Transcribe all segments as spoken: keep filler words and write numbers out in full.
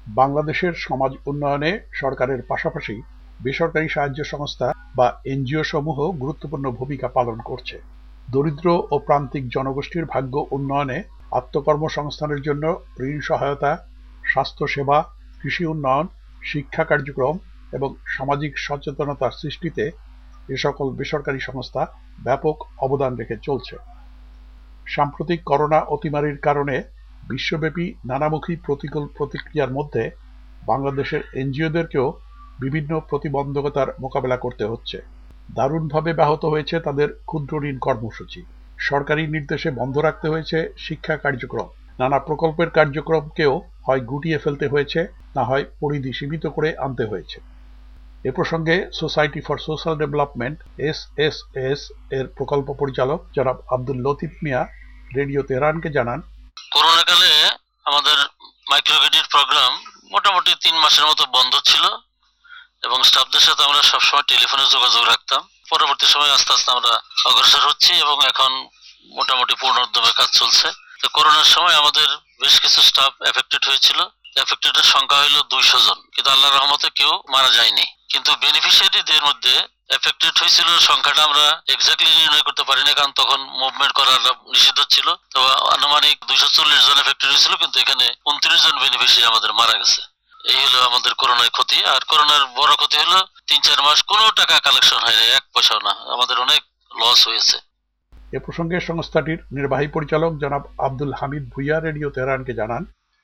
বাংলাদেশের সমাজ উন্নয়নে সরকারের পাশাপাশি বেসরকারি সাহায্য সংস্থা বা এনজিও সমূহ গুরুত্বপূর্ণ ভূমিকা পালন করছে। দরিদ্র ও প্রান্তিক জনগোষ্ঠীর ভাগ্য উন্নয়নে, আত্মকর্মসংস্থানের জন্য ঋণ সহায়তা, স্বাস্থ্যসেবা, কৃষি উন্নয়ন, শিক্ষা কার্যক্রম এবং সামাজিক সচেতনতা সৃষ্টিতে এ সকল বেসরকারি সংস্থা ব্যাপক অবদান রেখে চলছে। সাম্প্রতিক করোনা অতিমারির কারণে বিশ্বব্যাপী নানামুখী প্রতিকূল প্রতিক্রিয়ার মধ্যে বাংলাদেশের এনজিওদেরকেও বিভিন্ন প্রতিবন্ধকতার মোকাবেলা করতে হচ্ছে। দারুণভাবে ব্যাহত হয়েছে তাদের ক্ষুদ্র ঋণ কর্মসূচি। সরকারি নির্দেশে বন্ধ রাখতে হয়েছে শিক্ষা কার্যক্রম। নানা প্রকল্পের কার্যক্রমকেও হয় গুটিয়ে ফেলতে হয়েছে, না হয় পরিধি সীমিত করে আনতে হয়েছে। এ প্রসঙ্গে society for social development S S S এর প্রকল্প পরিচালক জনাব আব্দুল লতিফ মিয়া রেডিও তেহরানকে জানান, করোনাকালে আমাদের মাইক্রোক্রেডিট প্রোগ্রাম মোটামুটি তিন মাসের মতো বন্ধ ছিল এবং স্টাফদের সাথে আমরা সবসময় টেলিফোনে যোগাযোগ রাখতাম। পরবর্তী সময় আস্তে আস্তে আমরা অগ্রসর হচ্ছি এবং এখন মোটামুটি পূর্ণ উদ্যমে কাজ চলছে। তো করোনার সময় আমাদের বেশ কিছু স্টাফ এফেক্টেড হয়েছিল। এফেক্টেডের সংখ্যা হলো দুইশো জন, কিন্তু আল্লাহর রহমতে কেউ মারা যায়নি। কিন্তু বেনিফিশিয়ারিদের মধ্যে এফেক্টেড হয়েছিল সংখ্যাটা আমরা এক্স্যাক্টলি নির্ণয় করতে পারিনি, কারণ তখন মুভমেন্ট করার নিষিদ্ধ ছিল। তো আনুমানিক দুইশো চল্লিশ জন এফেক্টেড হয়েছিল, কিন্তু এখানে উনত্রিশ জন বেনিফিশিয়ারি আমাদের মারা গেছে। এই হলো আমাদের করোনার ক্ষতি। আর করোনার বড় ক্ষতি হলো তিন চার মাস কোনো টাকা কালেকশন হয়নি, এক পয়সাও না। আমাদের অনেক লস হয়েছে। এ প্রসঙ্গে সংস্থাটির নির্বাহী পরিচালক জনাব আব্দুল হামিদ ভুইয়া রেডিও তেহরানকে জানান,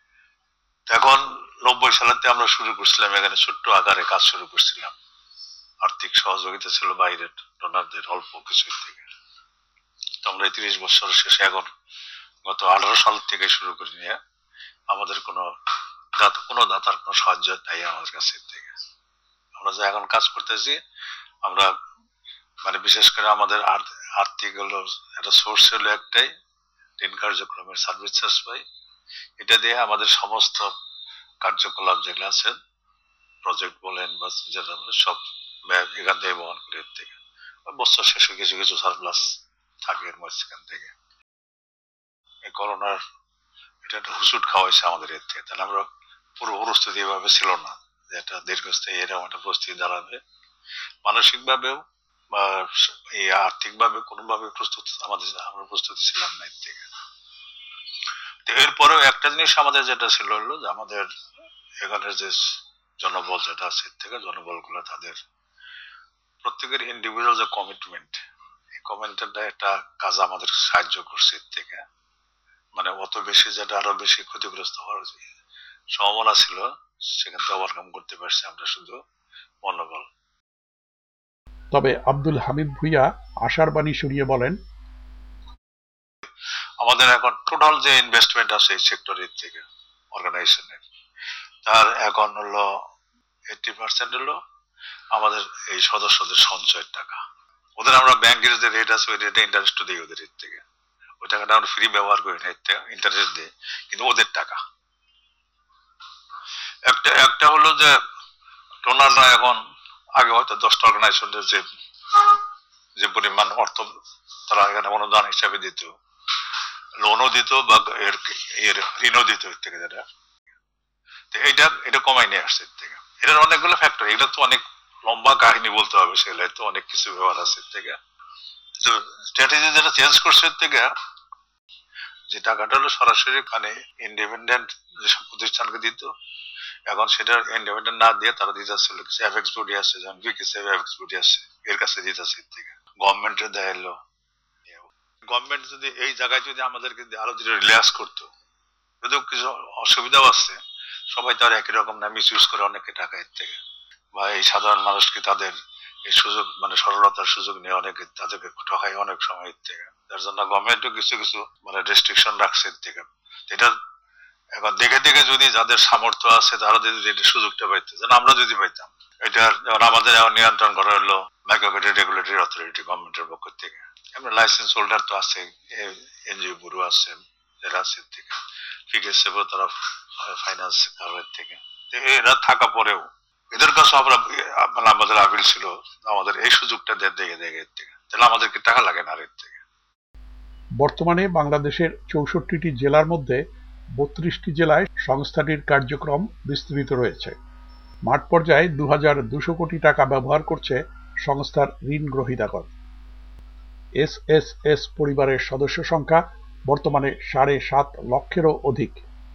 এখন নব্বই সালেতে আমরা শুরু করছিলাম, এখানে ছোট্ট আকারে কাজ শুরু করছিলাম। আর্থিক সহযোগিতা ছিল বাইরের ডোনারদের অল্প কিছু থেকে। তো আমরা এই তিরিশ বছর শেষে এখন গত আঠারো সাল থেকে শুরু করে নিয়ে আমাদের কোনো কোনো দাতার কোনো সাহায্য নাই আমাদের কাছে থেকে। আমরা যে এখন কাজ করতেছি, আমরা মানে বিশেষ করে আমাদের আর্থিক হলো একটা সোর্স হলো একটাই, ঋণ কার্যক্রমের সার্ভিস চার্জ পাই। এটা দিয়ে আমাদের সমস্ত কার্যকলাপ যেগুলো আছে, প্রজেক্ট বলেন বা যেটা সব এখান থেকে বহন করি। এর থেকে বছর শেষে কিছু কিছু সারপ্লাস থাকে এর মাঝখান থেকে। এই করোনার এটা একটা হুসুট খাওয়াইছে আমাদের এর থেকে। তাহলে আমরা পুরো প্রস্তুতি এভাবে ছিল না যে এটা দীর্ঘস্থায়ী এরকম একটা পরিস্থিতি দাঁড়াবে। মানসিক ভাবেও বা এই আর্থিক ভাবে কোনোভাবে প্রস্তুত আমাদের আমরা প্রস্তুতি ছিলাম না এর থেকে। এরপরেও একটা জিনিস আমাদের যেটা ছিল হলো যে আমাদের এখানের যে জনবল যেটা আছে এর থেকে জনবল গুলো তাদের প্রত্যেকের ইন্ডিভিজুয়াল যে কমিটমেন্ট, এই কমিটমেন্টটা একটা কাজ আমাদের সাহায্য করছে এর থেকে। মানে অত বেশি যেটা আরো বেশি ক্ষতিগ্রস্ত হওয়ার সম্ভাবনা ছিল, সেখান থেকে ওভারকাম করতে পারছি আমরা শুধু মনোবল। তবে আব্দুল হামিদ ভুইয়া আশার বাণী শুনিয়ে বলেন, আমাদের এখন টোটাল যে ইনভেস্টমেন্ট আছে এই সেক্টরের থেকে অর্গানাইজেশনের, তার এখন হলো এইটি পার্সেন্ট হলো আমাদের এই সদস্যদের সঞ্চয়ের টাকা। ওদের আমরা ব্যাংকের যে রেট আছে ওই রেটে ইন্টারেস্ট দিই ওদের এর থেকে। ওই টাকাটা আমরা ফ্রি ব্যবহার করি না, ইন্টারেস্ট দিই, কিন্তু ওদের টাকা। একটা একটা হলো যে ডোনাররা এখন আগে হয়তো দশটা অর্গানাইজেশনের যে যে পরিমাণ অর্থ তারা এখানে অনুদান হিসাবে দিত, লোনও দিত বা এর এর ঋণও দিত এর থেকে, যেটা এইটা এটা কমাই নিয়ে আসছে এর থেকে। এটার অনেকগুলো ফ্যাক্টর, এগুলো তো অনেক লম্বা কাহিনী বলতে হবে, সেগুলো তো অনেক কিছু ব্যবহার আছে এর থেকে। তো স্ট্র্যাটেজি যেটা চেঞ্জ করছে এর থেকে, যে টাকাটা হলো সরাসরি মানে ইন্ডিপেন্ডেন্ট যেসব প্রতিষ্ঠানকে দিত, এখন সেটা ইন্ডিপেন্ডেন্ট না দিয়ে তারা দিতে আসছিল কিছু এফএক্স বডি আছে, যেমন বিকেসিবি এফএক্স বডি আছে, এর কাছে দিতে আসছে এর থেকে। গভর্নমেন্টের দেয় এলো। গভর্নমেন্ট যদি এই জায়গায় যদি আমাদেরকে আরো যদি রিল্যাক্স করতো, যদিও কিছু অসুবিধাও আছে, সবাই তো আর একই রকম না, মিস ইউজ করে অনেকে টাকা এর থেকে, বা এই সাধারণ মানুষকে তাদের এই সুযোগ মানে সরলতার সুযোগ নিয়ে অনেকে তাদেরকে ঠকায় অনেক সময় এর থেকে। যার জন্য গভর্নমেন্টও কিছু কিছু মানে রেস্ট্রিকশন রাখছে এর থেকে। এটা এখন দেখে দেখে যদি যাদের সামর্থ্য আছে তারা যদি এটা সুযোগটা পাইতো, যেন আমরা যদি পাইতাম। এটা যেমন আমাদের নিয়ন্ত্রণ করা হলো মাইক্রোক্রেডিট রেগুলেটরি অথরিটি গভর্নমেন্টের পক্ষ থেকে। আমরা লাইসেন্স হোল্ডার তো আছে, এনজিও ব্যুরো আছে, এরা আছে থেকে ফিকেসেবল তারা ফাইন্যান্স কারণের থেকে। এরা থাকা পরেও এদের কাছে আমরা মানে আমাদের আপিল ছিল আমাদের এই সুযোগটা দেখে দেখে এর থেকে, তাহলে আমাদেরকে টাকা লাগে না এর থেকে। বর্তমানে বাংলাদেশের চৌষট্টিটি জেলার মধ্যে বত্রিশটি জেলায় সংস্থাটির কার্যক্রম বিস্তৃত রয়েছে। মাঠ পর্যায়ে দু হাজার দুশো কোটি টাকা ব্যবহার করছে সংস্থার ঋণ গ্রহীতাগণ। এস এস এস পরিবারের সদস্য সংখ্যা বর্তমানে সাড়ে সাত লক্ষেরও অধিক।